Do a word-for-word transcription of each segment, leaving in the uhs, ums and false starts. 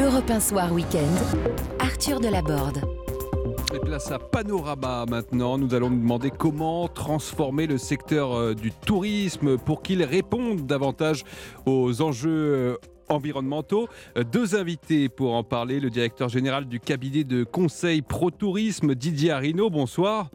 Europe un Soir Week-end, Arthur Delaborde. Et place à Panorama maintenant. Nous allons nous demander comment transformer le secteur du tourisme pour qu'il réponde davantage aux enjeux environnementaux. Deux invités pour en parler. Le directeur général du cabinet de conseil ProTourisme, Didier Arinaud. Bonsoir.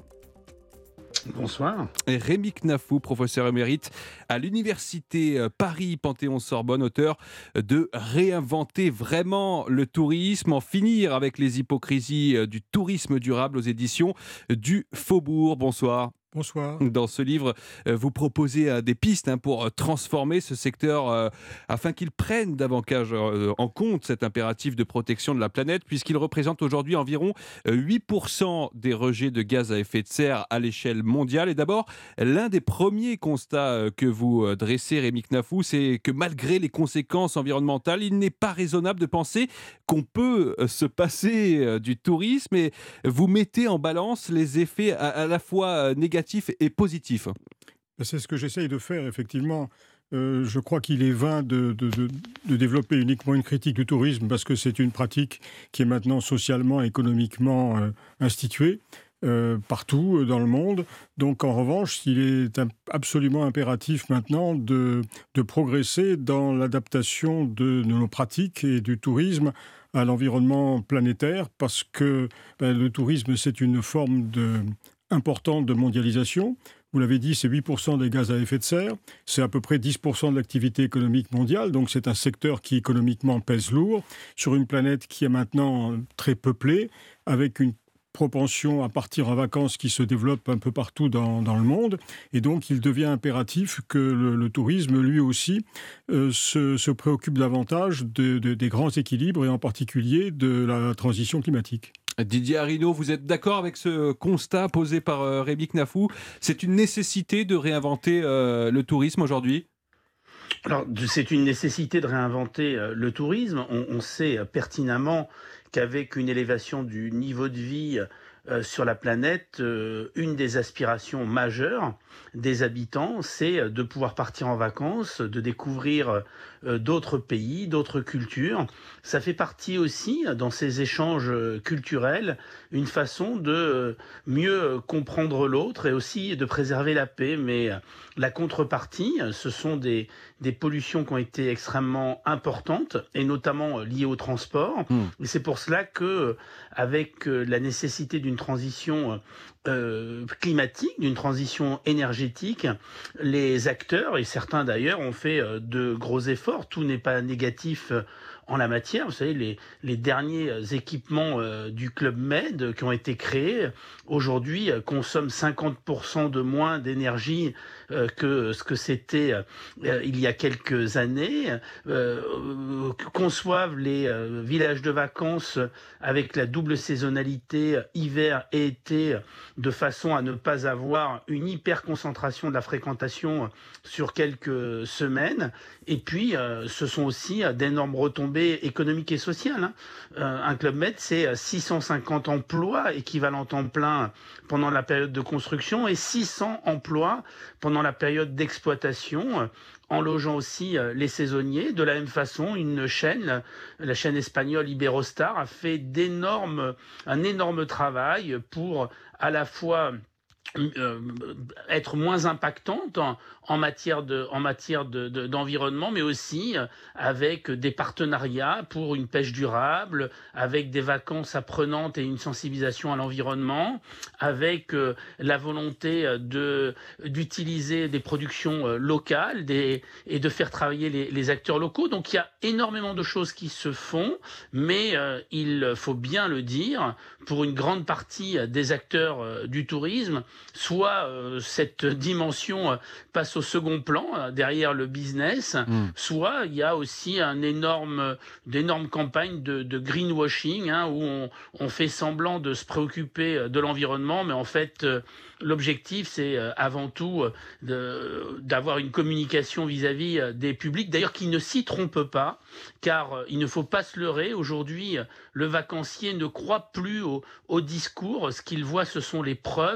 Bonsoir. Et Rémi Knafou, professeur émérite à l'université Paris-Panthéon-Sorbonne, auteur de Réinventer vraiment le tourisme, en finir avec les hypocrisies du tourisme durable aux éditions du Faubourg. Bonsoir. Bonsoir. Dans ce livre, vous proposez des pistes pour transformer ce secteur afin qu'il prenne davantage en compte cet impératif de protection de la planète, puisqu'il représente aujourd'hui environ huit pour cent des rejets de gaz à effet de serre à l'échelle mondiale. Et d'abord, l'un des premiers constats que vous dressez, Rémi Knafou, c'est que malgré les conséquences environnementales, il n'est pas raisonnable de penser qu'on peut se passer du tourisme, et vous mettez en balance les effets à la fois négatifs et positif. C'est ce que j'essaye de faire, effectivement. Euh, je crois qu'il est vain de, de, de, de développer uniquement une critique du tourisme, parce que c'est une pratique qui est maintenant socialement, économiquement euh, instituée euh, partout dans le monde. Donc, en revanche, il est absolument impératif maintenant de, de progresser dans l'adaptation de, de nos pratiques et du tourisme à l'environnement planétaire, parce que ben, le tourisme, c'est une forme de importante de mondialisation. Vous l'avez dit, c'est huit pour cent des gaz à effet de serre. C'est à peu près dix pour cent de l'activité économique mondiale. Donc c'est un secteur qui économiquement pèse lourd sur une planète qui est maintenant très peuplée, avec une propension à partir en vacances qui se développe un peu partout dans, dans le monde. Et donc il devient impératif que le, le tourisme, lui aussi, euh, se, se préoccupe davantage de, de, des grands équilibres et en particulier de la transition climatique. Didier Arinaud, vous êtes d'accord avec ce constat posé par euh, Rémi Knafou ? C'est une nécessité de réinventer euh, le tourisme aujourd'hui ? Alors, c'est une nécessité de réinventer euh, le tourisme. On, on sait euh, pertinemment qu'avec une élévation du niveau de vie euh, sur la planète, euh, une des aspirations majeures des habitants, c'est de pouvoir partir en vacances, de découvrir euh, d'autres pays, d'autres cultures. Ça fait partie aussi, dans ces échanges culturels, une façon de mieux comprendre l'autre et aussi de préserver la paix. Mais la contrepartie, ce sont des, des pollutions qui ont été extrêmement importantes, et notamment liées au transport. Mmh. Et c'est pour cela que, avec la nécessité d'une transition euh, climatique, d'une transition énergétique, les acteurs, et certains d'ailleurs, ont fait de gros efforts. Tout n'est pas négatif en la matière. Vous savez, les, les derniers équipements euh, du Club Med qui ont été créés, aujourd'hui, euh, consomment cinquante pour cent de moins d'énergie euh, que ce que c'était euh, il y a quelques années, euh, conçoivent les euh, villages de vacances avec la double saisonnalité hiver et été, de façon à ne pas avoir une hyper concentration de la fréquentation sur quelques semaines. Et puis, euh, ce sont aussi d'énormes retombées économiques et sociales. Hein. Euh, un Club Med, c'est six cent cinquante emplois équivalent temps plein pendant la période de construction et six cents emplois pendant la période d'exploitation, en logeant aussi les saisonniers. De la même façon, une chaîne, la chaîne espagnole Iberostar, a fait d'énormes, un énorme travail pour à la fois Euh, être moins impactante en, en matière de, en matière de, de, d'environnement, mais aussi avec des partenariats pour une pêche durable, avec des vacances apprenantes et une sensibilisation à l'environnement, avec euh, la volonté de, d'utiliser des productions euh, locales des, et de faire travailler les, les acteurs locaux. Donc il y a énormément de choses qui se font, mais euh, il faut bien le dire, pour une grande partie des acteurs euh, du tourisme, soit euh, cette dimension euh, passe au second plan, euh, derrière le business, mmh. soit il y a aussi un énorme, d'énormes campagnes de, de greenwashing, hein, où on, on fait semblant de se préoccuper de l'environnement, mais en fait, euh, l'objectif, c'est euh, avant tout euh, de, d'avoir une communication vis-à-vis euh, des publics, d'ailleurs qui ne s'y trompent pas, car euh, il ne faut pas se leurrer. Aujourd'hui, euh, le vacancier ne croit plus au, au discours. Ce qu'il voit, ce sont les preuves, les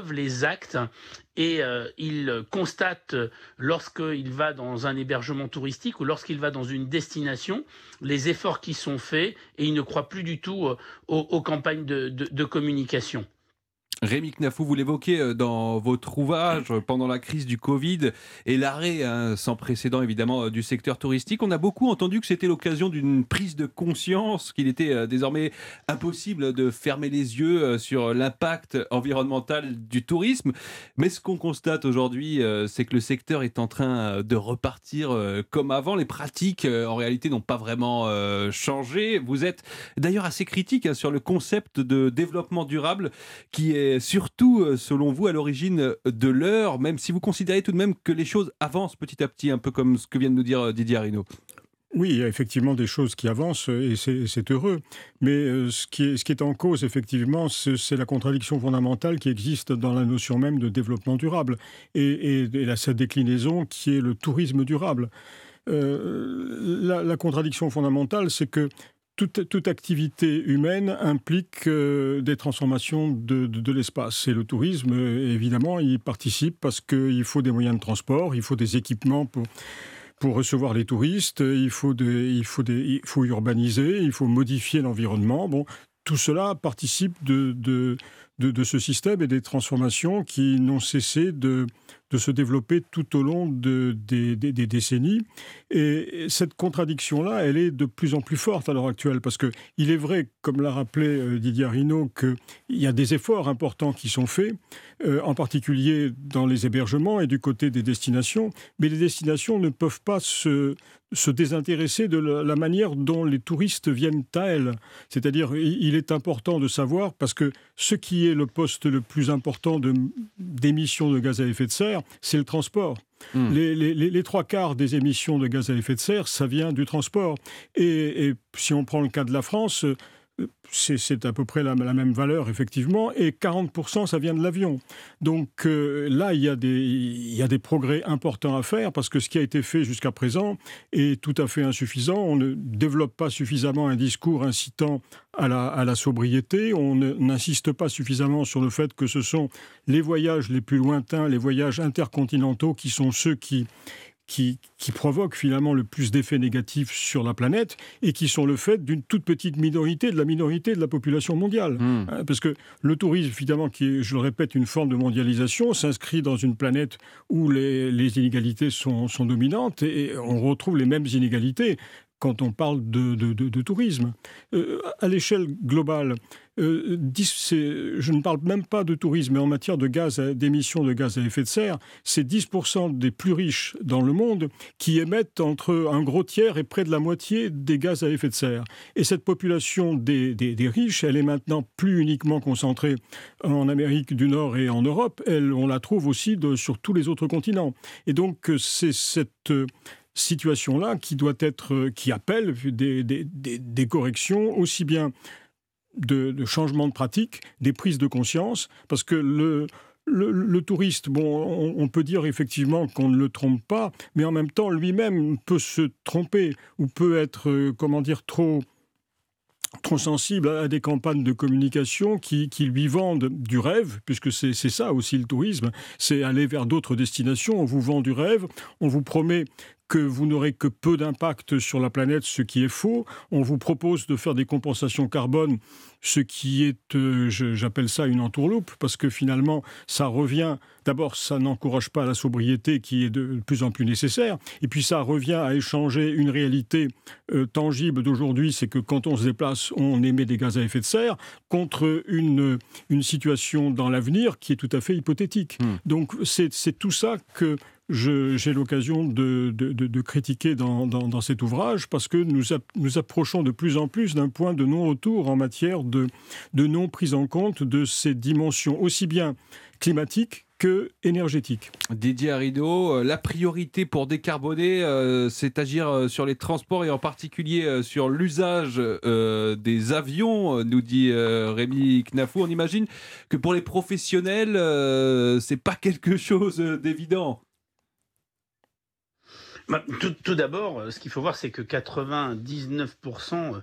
actes et euh, il constate lorsqu'il va dans un hébergement touristique ou lorsqu'il va dans une destination les efforts qui sont faits et il ne croit plus du tout aux, aux campagnes de, de, de communication. Rémi Knafou, vous l'évoquez dans votre ouvrage pendant la crise du Covid et l'arrêt hein, sans précédent évidemment du secteur touristique. On a beaucoup entendu que c'était l'occasion d'une prise de conscience, qu'il était désormais impossible de fermer les yeux sur l'impact environnemental du tourisme. Mais ce qu'on constate aujourd'hui, c'est que le secteur est en train de repartir comme avant. Les pratiques en réalité n'ont pas vraiment changé. Vous êtes d'ailleurs assez critique sur le concept de développement durable qui est surtout, selon vous, à l'origine de l'heure, même si vous considérez tout de même que les choses avancent petit à petit, un peu comme ce que vient de nous dire Didier Arrino. Oui, il y a effectivement des choses qui avancent et c'est, c'est heureux. Mais euh, ce, qui est, ce qui est en cause, effectivement, c'est, c'est la contradiction fondamentale qui existe dans la notion même de développement durable et, et, et la, sa déclinaison qui est le tourisme durable. Euh, la, la contradiction fondamentale, c'est que Toute, toute activité humaine implique euh, des transformations de, de, de l'espace. Et le tourisme, euh, évidemment, y participe parce qu'il faut des moyens de transport, il faut des équipements pour, pour recevoir les touristes, il faut, des, il, faut des, il faut urbaniser, il faut modifier l'environnement. Bon, tout cela participe de, de, de, de ce système et des transformations qui n'ont cessé de... de se développer tout au long de, des, des, des décennies. Et cette contradiction-là, elle est de plus en plus forte à l'heure actuelle, parce qu'il est vrai, comme l'a rappelé Didier Arrino, qu'il y a des efforts importants qui sont faits, euh, en particulier dans les hébergements et du côté des destinations, mais les destinations ne peuvent pas se, se désintéresser de la, la manière dont les touristes viennent à elles. C'est-à-dire, il est important de savoir, parce que ce qui est le poste le plus important de, d'émissions de gaz à effet de serre, c'est le transport. Mmh. Les, les, les trois quarts des émissions de gaz à effet de serre, ça vient du transport. Et, et si on prend le cas de la France, c'est, c'est à peu près la, la même valeur, effectivement, et quarante pour cent, ça vient de l'avion. Donc euh, là, il y a des, il y a des progrès importants à faire, parce que ce qui a été fait jusqu'à présent est tout à fait insuffisant. On ne développe pas suffisamment un discours incitant à la, à la sobriété. On ne, n'insiste pas suffisamment sur le fait que ce sont les voyages les plus lointains, les voyages intercontinentaux, qui sont ceux qui... Qui, qui provoquent finalement le plus d'effets négatifs sur la planète et qui sont le fait d'une toute petite minorité de la minorité de la population mondiale. Mmh. Parce que le tourisme, évidemment, qui est, je le répète, une forme de mondialisation, s'inscrit dans une planète où les, les inégalités sont, sont dominantes et on retrouve les mêmes inégalités quand on parle de, de, de, de tourisme. Euh, à l'échelle globale, euh, c'est, je ne parle même pas de tourisme, mais en matière de gaz, à, d'émissions de gaz à effet de serre, c'est dix pour cent des plus riches dans le monde qui émettent entre un gros tiers et près de la moitié des gaz à effet de serre. Et cette population des, des, des riches, elle est maintenant plus uniquement concentrée en Amérique du Nord et en Europe, elle, on la trouve aussi de, sur tous les autres continents. Et donc, c'est cette... situation-là qui doit être, qui appelle des, des, des, des corrections, aussi bien de, de changements de pratique, des prises de conscience, parce que le, le, le touriste, bon, on, on peut dire effectivement qu'on ne le trompe pas, mais en même temps, lui-même peut se tromper, ou peut être, comment dire, trop... trop sensible à des campagnes de communication qui, qui lui vendent du rêve, puisque c'est, c'est ça aussi le tourisme, c'est aller vers d'autres destinations, on vous vend du rêve, on vous promet que vous n'aurez que peu d'impact sur la planète, ce qui est faux. On vous propose de faire des compensations carbone, ce qui est, euh, je, j'appelle ça une entourloupe, parce que finalement, ça revient... D'abord, ça n'encourage pas la sobriété qui est de plus en plus nécessaire. Et puis, ça revient à échanger une réalité euh, tangible d'aujourd'hui, c'est que quand on se déplace, on émet des gaz à effet de serre, contre une, une situation dans l'avenir qui est tout à fait hypothétique. Mmh. Donc, c'est, c'est tout ça que... Je, j'ai l'occasion de, de, de, de critiquer dans, dans, dans cet ouvrage, parce que nous, ap- nous approchons de plus en plus d'un point de non-retour en matière de, de non-prise en compte de ces dimensions aussi bien climatiques que énergétiques. Didier Arrino, la priorité pour décarboner, euh, c'est agir sur les transports et en particulier euh, sur l'usage euh, des avions, nous dit euh, Rémi Knafou. On imagine que pour les professionnels, euh, c'est pas quelque chose d'évident. Tout, tout d'abord, ce qu'il faut voir, c'est que quatre-vingt-dix-neuf pour cent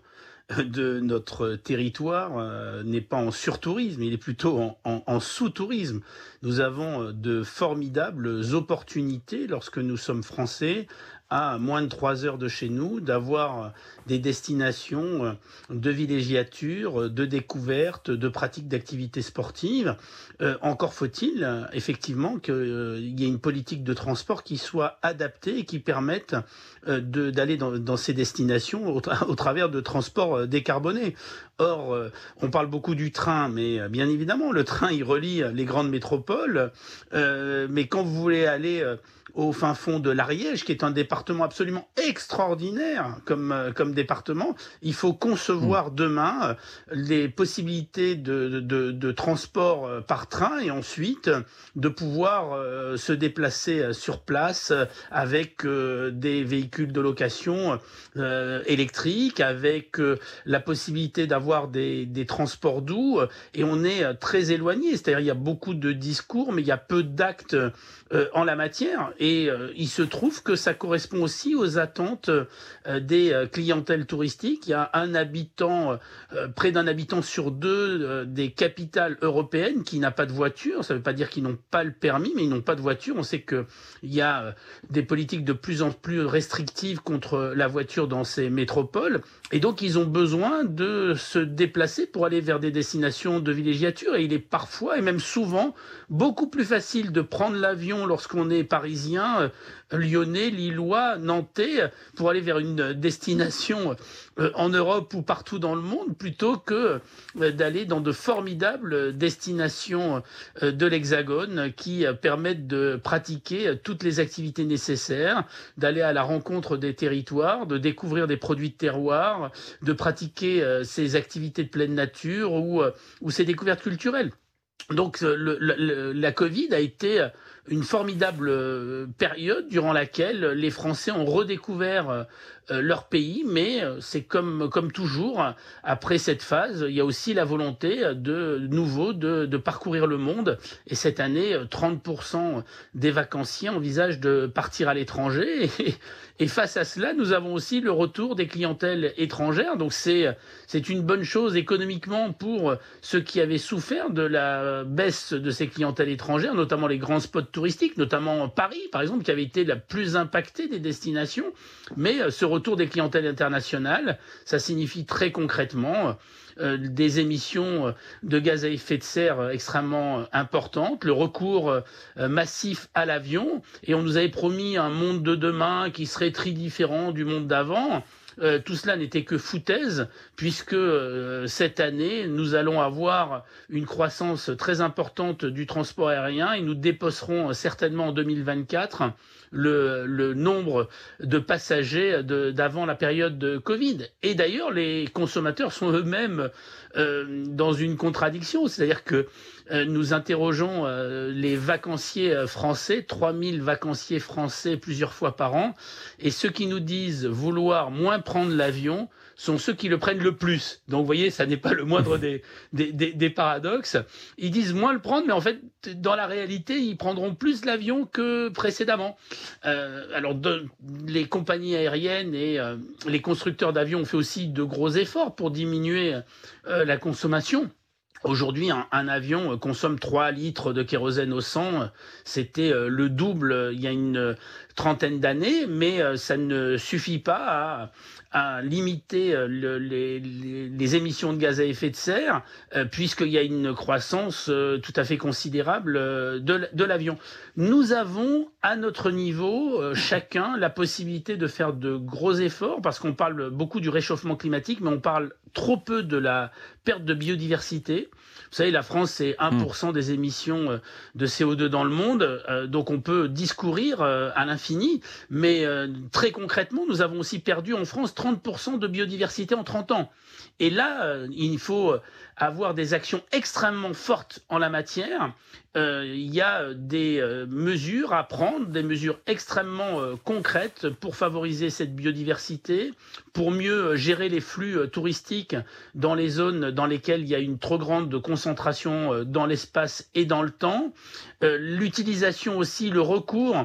de notre territoire euh, n'est pas en surtourisme, il est plutôt en, en, en sous-tourisme. Nous avons de formidables opportunités lorsque nous sommes français, à moins de trois heures de chez nous, d'avoir des destinations de villégiature, de découverte, de pratique d'activités sportives. Euh, encore faut-il euh, effectivement qu'il euh, y ait une politique de transport qui soit adaptée et qui permette euh, de, d'aller dans, dans ces destinations au, tra- au travers de transports euh, décarbonés. Or, euh, on parle beaucoup du train, mais euh, bien évidemment, le train, il relie les grandes métropoles. Euh, mais quand vous voulez aller euh, au fin fond de l'Ariège, qui est un département absolument extraordinaire comme, euh, comme département, il faut concevoir mmh. demain euh, les possibilités de, de, de transport euh, par train et ensuite de pouvoir euh, se déplacer euh, sur place euh, avec euh, des véhicules de location euh, électriques, avec euh, la possibilité d'avoir des, des transports doux. Et on est euh, très éloigné, c'est-à-dire il y a beaucoup de discours, mais il y a peu d'actes euh, en la matière. Et euh, il se trouve que ça correspond aussi aux attentes euh, des euh, clientèles touristiques. Il y a un habitant, euh, près d'un habitant sur deux euh, des capitales européennes qui n'a pas de voiture. Ça ne veut pas dire qu'ils n'ont pas le permis, mais ils n'ont pas de voiture. On sait qu'il y a euh, des politiques de plus en plus restrictives contre la voiture dans ces métropoles. Et donc, ils ont besoin de se déplacer pour aller vers des destinations de villégiature. Et il est parfois, et même souvent, beaucoup plus facile de prendre l'avion lorsqu'on est parisien, euh, lyonnais, lillois, nantais, pour aller vers une destination euh, en Europe ou partout dans le monde, plutôt que euh, d'aller dans de formidables destinations euh, de l'Hexagone qui euh, permettent de pratiquer euh, toutes les activités nécessaires, d'aller à la rencontre des territoires, de découvrir des produits de terroir, de pratiquer euh, ces activités de pleine nature ou, euh, ou ces découvertes culturelles. Donc le, le, la Covid a été une formidable période durant laquelle les Français ont redécouvert leur pays, mais c'est comme, comme toujours, après cette phase, il y a aussi la volonté de nouveau de, de parcourir le monde. Et cette année, trente pour cent des vacanciers envisagent de partir à l'étranger. Et, et face à cela, nous avons aussi le retour des clientèles étrangères. Donc c'est, c'est une bonne chose économiquement pour ceux qui avaient souffert de la baisse de ces clientèles étrangères, notamment les grands spots touristiques, notamment Paris, par exemple, qui avait été la plus impactée des destinations. Mais ce retour des clientèles internationales, ça signifie très concrètement euh, des émissions de gaz à effet de serre extrêmement importantes, le recours euh, massif à l'avion. Et on nous avait promis un monde de demain qui serait très différent du monde d'avant. Euh, tout cela n'était que foutaise, puisque euh, cette année, nous allons avoir une croissance très importante du transport aérien et nous dépasserons certainement en deux mille vingt-quatre le, le nombre de passagers de, d'avant la période de Covid. Et d'ailleurs, les consommateurs sont eux-mêmes euh, dans une contradiction, c'est-à-dire que euh, nous interrogeons euh, les vacanciers français, trois mille vacanciers français plusieurs fois par an, et ceux qui nous disent vouloir moins prendre l'avion sont ceux qui le prennent le plus. Donc vous voyez, ça n'est pas le moindre des, des, des, des paradoxes. Ils disent moins le prendre, mais en fait, dans la réalité, ils prendront plus l'avion que précédemment. Euh, alors, de, les compagnies aériennes et euh, les constructeurs d'avions ont fait aussi de gros efforts pour diminuer euh, la consommation. Aujourd'hui, un, un avion consomme trois litres de kérosène au cent. C'était euh, le double euh, il y a une trentaine d'années, mais euh, ça ne suffit pas à, à limiter euh, le, les, les, les émissions de gaz à effet de serre, euh, puisqu'il y a une croissance euh, tout à fait considérable euh, de, de l'avion. Nous avons, à notre niveau, euh, chacun la possibilité de faire de gros efforts, parce qu'on parle beaucoup du réchauffement climatique, mais on parle trop peu de la perte de biodiversité. Vous savez, la France, c'est un pour cent des émissions de C O deux dans le monde, euh, donc on peut discourir euh, à l'infini, mais euh, très concrètement, nous avons aussi perdu en France trente pour cent de biodiversité en trente ans. Et là, euh, il faut avoir des actions extrêmement fortes en la matière. Euh, il y a des euh, mesures à prendre, des mesures extrêmement euh, concrètes pour favoriser cette biodiversité, pour mieux euh, gérer les flux euh, touristiques dans les zones dans lesquelles il y a une trop grande concentration euh, dans l'espace et dans le temps. Euh, l'utilisation aussi, le recours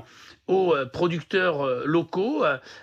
aux producteurs locaux,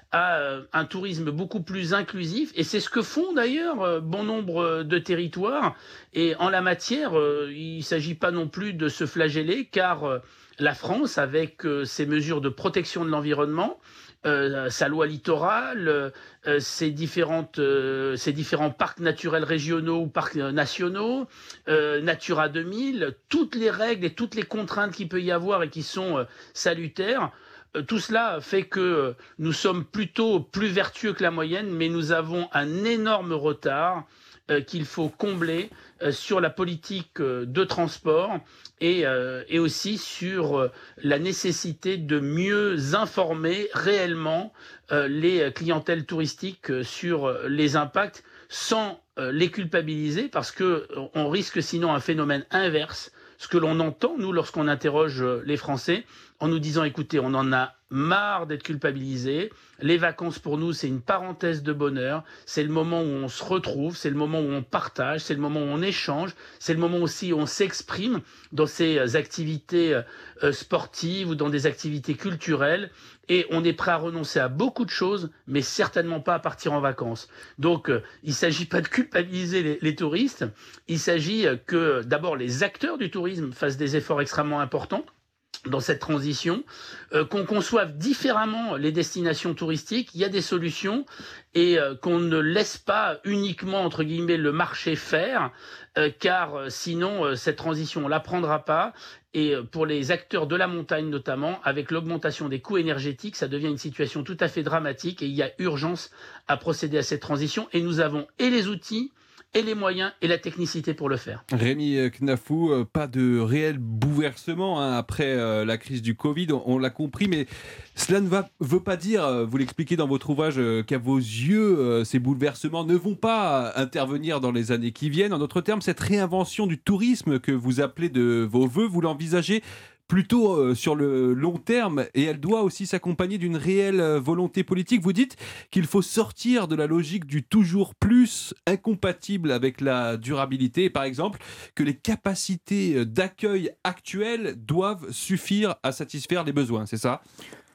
à un tourisme beaucoup plus inclusif. Et c'est ce que font d'ailleurs bon nombre de territoires. Et en la matière, il ne s'agit pas non plus de se flageller, car la France, avec ses mesures de protection de l'environnement, Euh, sa loi littorale, euh, ses, différentes, euh, ses différents parcs naturels régionaux ou parcs nationaux, euh, Natura deux mille, toutes les règles et toutes les contraintes qu'il peut y avoir et qui sont euh, salutaires, euh, tout cela fait que euh, nous sommes plutôt plus vertueux que la moyenne, mais nous avons un énorme retard euh, qu'il faut combler euh, sur la politique euh, de transport et, euh, et aussi sur euh, la nécessité de mieux informer réellement euh, les clientèles touristiques euh, sur les impacts sans euh, les culpabiliser, parce qu'on risque sinon un phénomène inverse, ce que l'on entend, nous, lorsqu'on interroge les Français, en nous disant, écoutez, on en a marre d'être culpabilisés, les vacances pour nous, c'est une parenthèse de bonheur, c'est le moment où on se retrouve, c'est le moment où on partage, c'est le moment où on échange, c'est le moment aussi où on s'exprime dans ces activités euh, sportives ou dans des activités culturelles, et on est prêt à renoncer à beaucoup de choses, mais certainement pas à partir en vacances. Donc, euh, il ne s'agit pas de culpabiliser les, les touristes, il s'agit que d'abord les acteurs du tourisme fassent des efforts extrêmement importants dans cette transition, euh, qu'on conçoive différemment les destinations touristiques, il y a des solutions, et euh, qu'on ne laisse pas uniquement, entre guillemets, le marché faire, euh, car euh, sinon, euh, cette transition, on ne la prendra pas. Et euh, pour les acteurs de la montagne notamment, avec l'augmentation des coûts énergétiques, ça devient une situation tout à fait dramatique, et il y a urgence à procéder à cette transition, et nous avons et les outils, et les moyens et la technicité pour le faire. Rémi Knafou, pas de réel bouleversement hein, après euh, la crise du Covid, on, on l'a compris, mais cela ne va, veut pas dire, vous l'expliquez dans votre ouvrage, euh, qu'à vos yeux, euh, ces bouleversements ne vont pas intervenir dans les années qui viennent. En d'autres termes, cette réinvention du tourisme que vous appelez de vos voeux, vous l'envisagez plutôt euh, sur le long terme, et elle doit aussi s'accompagner d'une réelle euh, volonté politique. Vous dites qu'il faut sortir de la logique du toujours plus, incompatible avec la durabilité, et par exemple que les capacités d'accueil actuelles doivent suffire à satisfaire les besoins, c'est ça ?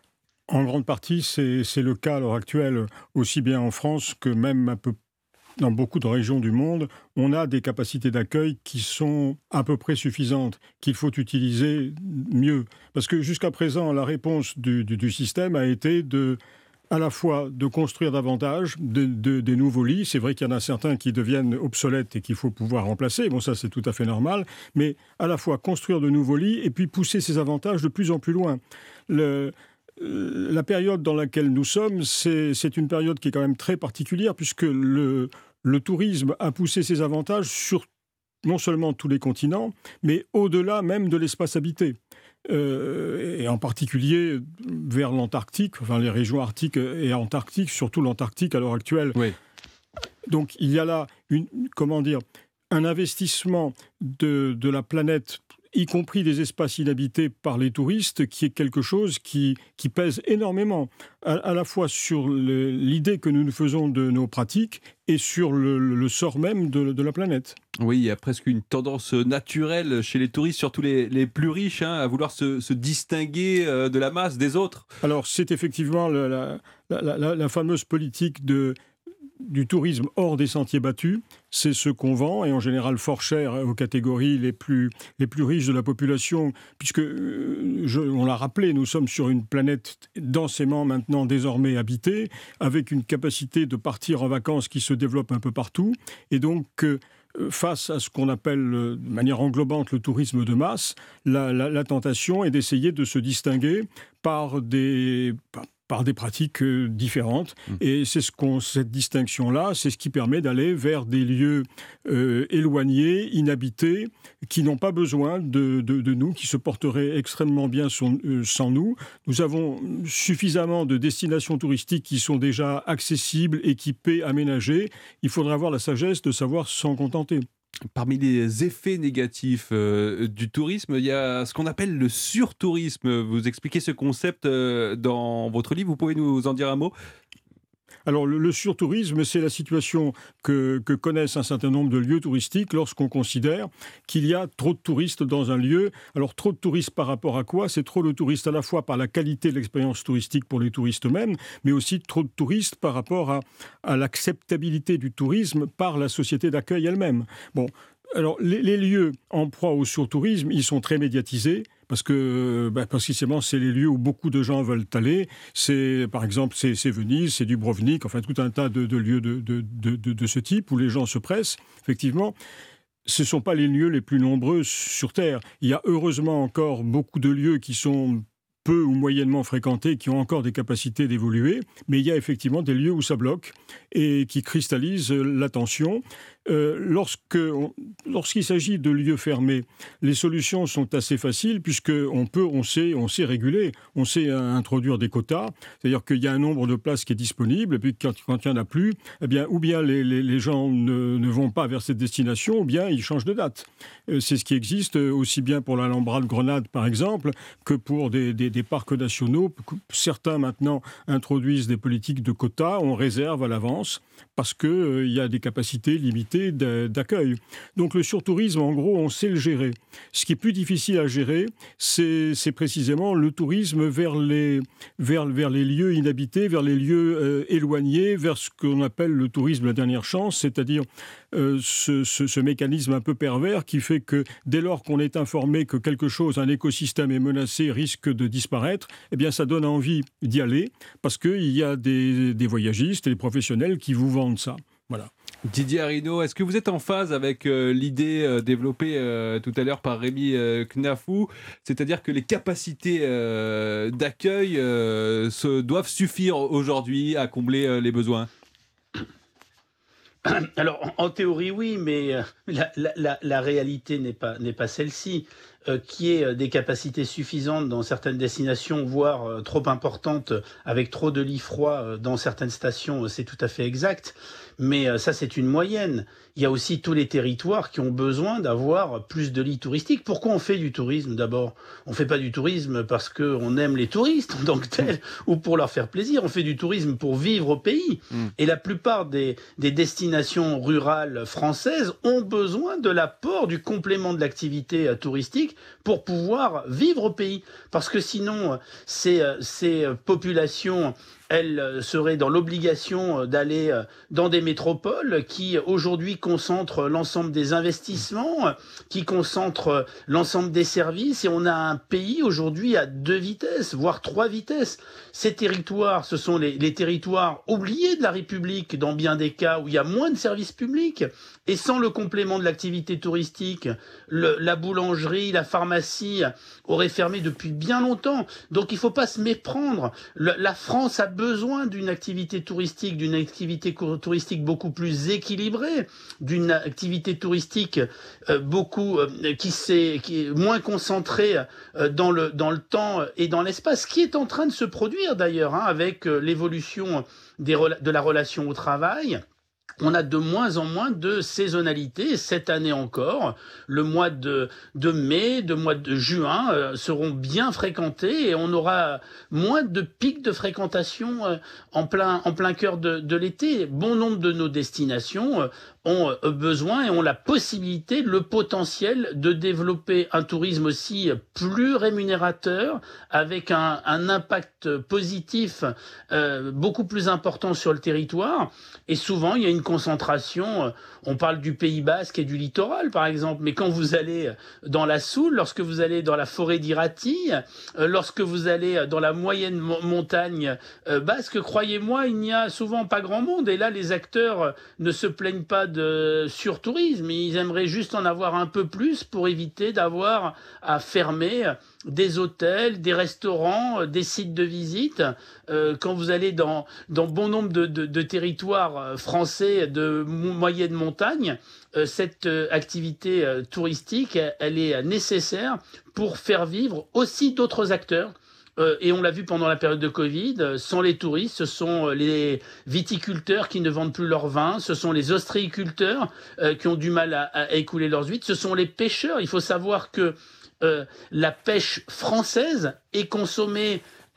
En grande partie, c'est, c'est le cas à l'heure actuelle, aussi bien en France que même un peu dans beaucoup de régions du monde, on a des capacités d'accueil qui sont à peu près suffisantes, qu'il faut utiliser mieux. Parce que jusqu'à présent, la réponse du, du, du système a été de, à la fois de construire davantage de, de, des nouveaux lits. C'est vrai qu'il y en a certains qui deviennent obsolètes et qu'il faut pouvoir remplacer. Bon, ça, c'est tout à fait normal. Mais à la fois construire de nouveaux lits et puis pousser ces avantages de plus en plus loin. Le... La période dans laquelle nous sommes, c'est, c'est une période qui est quand même très particulière, puisque le, le tourisme a poussé ses avantages sur non seulement tous les continents, mais au-delà même de l'espace habité. Euh, et en particulier vers l'Antarctique, enfin les régions arctiques et antarctiques, surtout l'Antarctique à l'heure actuelle. Oui. Donc il y a là une, comment dire, un investissement de, de la planète, y compris des espaces inhabités par les touristes, qui est quelque chose qui, qui pèse énormément, à, à la fois sur le, l'idée que nous nous faisons de nos pratiques et sur le, le sort même de, de la planète. Oui, il y a presque une tendance naturelle chez les touristes, surtout les, les plus riches, hein, à vouloir se, se distinguer euh, de la masse des autres. Alors c'est effectivement la, la, la, la, la fameuse politique de... du tourisme hors des sentiers battus, c'est ce qu'on vend, et en général fort cher aux catégories les plus, les plus riches de la population, puisque, je, on l'a rappelé, nous sommes sur une planète densément maintenant désormais habitée, avec une capacité de partir en vacances qui se développe un peu partout, et donc euh, face à ce qu'on appelle de manière englobante le tourisme de masse, la, la, la tentation est d'essayer de se distinguer par des... Par, par des pratiques euh, différentes. Mmh. Et c'est ce qu'on, cette distinction-là, c'est ce qui permet d'aller vers des lieux euh, éloignés, inhabités, qui n'ont pas besoin de, de, de nous, qui se porteraient extrêmement bien sans, euh, sans nous. Nous avons suffisamment de destinations touristiques qui sont déjà accessibles, équipées, aménagées. Il faudra avoir la sagesse de savoir s'en contenter. Parmi les effets négatifs euh, du tourisme, il y a ce qu'on appelle le surtourisme. Vous expliquez ce concept euh, dans votre livre, vous pouvez nous en dire un mot ? Alors le, le surtourisme, c'est la situation que, que connaissent un certain nombre de lieux touristiques lorsqu'on considère qu'il y a trop de touristes dans un lieu. Alors trop de touristes par rapport à quoi? C'est trop de touristes à la fois par la qualité de l'expérience touristique pour les touristes eux-mêmes, mais aussi trop de touristes par rapport à, à l'acceptabilité du tourisme par la société d'accueil elle-même. Bon, alors les, les lieux en proie au surtourisme, ils sont très médiatisés. Parce que, bah, précisément, c'est les lieux où beaucoup de gens veulent aller. C'est, par exemple, c'est, c'est Venise, c'est Dubrovnik, enfin tout un tas de, de lieux de, de, de, de, de ce type où les gens se pressent, effectivement. Ce ne sont pas les lieux les plus nombreux sur Terre. Il y a heureusement encore beaucoup de lieux qui sont peu ou moyennement fréquentés, qui ont encore des capacités d'évoluer, mais il y a effectivement des lieux où ça bloque et qui cristallisent l'attention. Euh, lorsque, on, lorsqu'il s'agit de lieux fermés, les solutions sont assez faciles puisqu'on peut, on sait, on sait réguler, on sait introduire des quotas, c'est-à-dire qu'il y a un nombre de places qui est disponible et puis quand, quand il n'y en a plus, eh bien, ou bien les, les, les gens ne, ne vont pas vers cette destination ou bien ils changent de date. Euh, c'est ce qui existe aussi bien pour l'Alhambra de Grenade par exemple que pour des, des, des parcs nationaux. Certains maintenant introduisent des politiques de quotas, on réserve à l'avance parce qu'il euh, y a des capacités limitées d'accueil. Donc le surtourisme, en gros, on sait le gérer. Ce qui est plus difficile à gérer, c'est, c'est précisément le tourisme vers les, vers, vers les lieux inhabités, vers les lieux euh, éloignés, vers ce qu'on appelle le tourisme la dernière chance, c'est-à-dire euh, ce, ce, ce mécanisme un peu pervers qui fait que dès lors qu'on est informé que quelque chose, un écosystème est menacé, risque de disparaître, eh bien ça donne envie d'y aller parce qu'il y a des, des voyagistes et des professionnels qui vous vendent ça. Voilà. Didier Arrino, est-ce que vous êtes en phase avec euh, l'idée euh, développée euh, tout à l'heure par Rémi euh, Knafou, c'est-à-dire que les capacités euh, d'accueil euh, se, doivent suffire aujourd'hui à combler euh, les besoins? Alors, en, en théorie, oui, mais euh, la, la, la réalité n'est pas, n'est pas celle-ci. Euh, qui est euh, des capacités suffisantes dans certaines destinations, voire euh, trop importantes, avec trop de lits froids euh, dans certaines stations, euh, c'est tout à fait exact. Mais euh, ça, c'est une moyenne. Il y a aussi tous les territoires qui ont besoin d'avoir plus de lits touristiques. Pourquoi on fait du tourisme d'abord? On ne fait pas du tourisme parce qu'on aime les touristes en tant que tels ou pour leur faire plaisir. On fait du tourisme pour vivre au pays. Mmh. Et la plupart des, des destinations rurales françaises ont besoin de l'apport du complément de l'activité euh, touristique pour pouvoir vivre au pays. Parce que sinon, ces, ces populations, elles seraient dans l'obligation d'aller dans des métropoles qui aujourd'hui concentrent l'ensemble des investissements, qui concentrent l'ensemble des services, et on a un pays aujourd'hui à deux vitesses, voire trois vitesses. Ces territoires, ce sont les, les territoires oubliés de la République dans bien des cas où il y a moins de services publics, et sans le complément de l'activité touristique, le, la boulangerie, la pharmacie auraient fermé depuis bien longtemps. Donc il ne faut pas se méprendre. Le, la France a besoin d'une activité touristique, d'une activité touristique beaucoup plus équilibrée, d'une activité touristique euh, beaucoup euh, qui, s'est, qui est moins concentrée euh, dans, le, dans le temps et dans l'espace, qui est en train de se produire d'ailleurs hein, avec euh, l'évolution des, de la relation au travail. On a de moins en moins de saisonnalité. Cette année encore, le mois de, de mai, le mois de juin euh, seront bien fréquentés et on aura moins de pics de fréquentation euh, en plein, en plein cœur de, de l'été. Bon nombre de nos destinations euh, ont euh, besoin et ont la possibilité, le potentiel de développer un tourisme aussi plus rémunérateur avec un, un impact positif euh, beaucoup plus important sur le territoire. Et souvent, il y a une concentration, on parle du Pays Basque et du littoral par exemple, mais quand vous allez dans la Soule, lorsque vous allez dans la forêt d'Irati, lorsque vous allez dans la moyenne montagne basque, croyez-moi, il n'y a souvent pas grand monde, et là les acteurs ne se plaignent pas de surtourisme, ils aimeraient juste en avoir un peu plus pour éviter d'avoir à fermer des hôtels, des restaurants, des sites de visite. Euh, quand vous allez dans, dans bon nombre de, de, de territoires français de moyenne montagne, euh, cette euh, activité euh, touristique, elle, elle est nécessaire pour faire vivre aussi d'autres acteurs. Euh, et on l'a vu pendant la période de Covid, euh, sans les touristes, ce sont les viticulteurs qui ne vendent plus leur vin, ce sont les ostréiculteurs euh, qui ont du mal à, à écouler leurs huîtres, ce sont les pêcheurs. Il faut savoir que Euh, la pêche française est consommée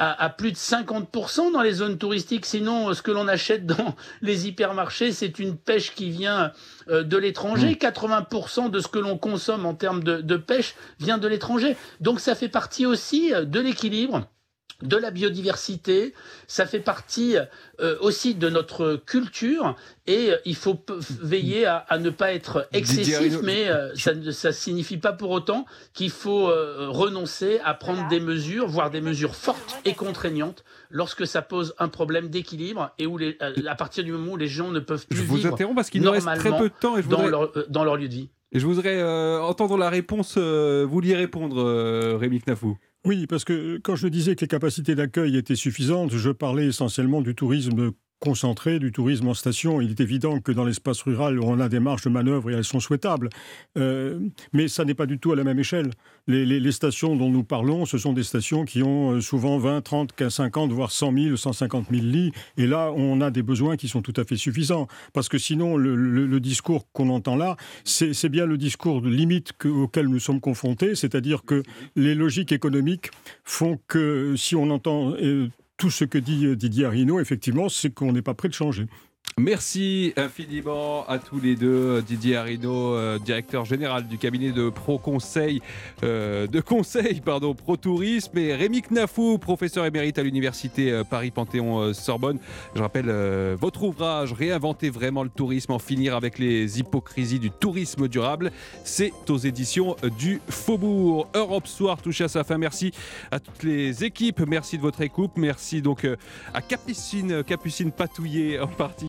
à, à plus de cinquante pour cent dans les zones touristiques. Sinon, ce que l'on achète dans les hypermarchés, c'est une pêche qui vient euh, de l'étranger. Mmh. quatre-vingts pour cent de ce que l'on consomme en termes de, de pêche vient de l'étranger. Donc ça fait partie aussi de l'équilibre, de la biodiversité, ça fait partie euh, aussi de notre culture et euh, il faut p- veiller à, à ne pas être excessif, mais euh, ça ne ça signifie pas pour autant qu'il faut euh, renoncer à prendre des mesures, voire des mesures fortes et contraignantes lorsque ça pose un problème d'équilibre et où les, euh, à partir du moment où les gens ne peuvent plus je vous vivre interromps parce qu'il nous reste très peu de temps et je dans, voudrais... leur, euh, dans leur lieu de vie. Et je voudrais euh, entendre la réponse, euh, vous y répondre, euh, Rémi Knafou. Oui, parce que quand je disais que les capacités d'accueil étaient suffisantes, je parlais essentiellement du tourisme concentré, du tourisme en station. Il est évident que dans l'espace rural, on a des marges de manœuvre et elles sont souhaitables. Euh, mais ça n'est pas du tout à la même échelle. Les, les, les stations dont nous parlons, ce sont des stations qui ont souvent vingt, trente, cinquante, voire cent mille, cent cinquante mille lits. Et là, on a des besoins qui sont tout à fait suffisants. Parce que sinon, le, le, le discours qu'on entend là, c'est, c'est bien le discours de limite que, auquel nous sommes confrontés. C'est-à-dire que les logiques économiques font que si on entend... Euh, tout ce que dit Didier Arrino, effectivement, c'est qu'on n'est pas prêt de changer. Merci infiniment à tous les deux. Didier Arrino, euh, directeur général du cabinet de Pro Conseil, euh, de Conseil, pardon, Pro Tourisme, et Rémi Knafou, professeur émérite à l'université euh, Paris-Panthéon-Sorbonne. Je rappelle euh, votre ouvrage Réinventer vraiment le tourisme, en finir avec les hypocrisies du tourisme durable. C'est aux éditions du Faubourg. Europe Soir touche à sa fin. Merci à toutes les équipes. Merci de votre écoute. Merci donc euh, à Capucine, Capucine Patouillet en particulier.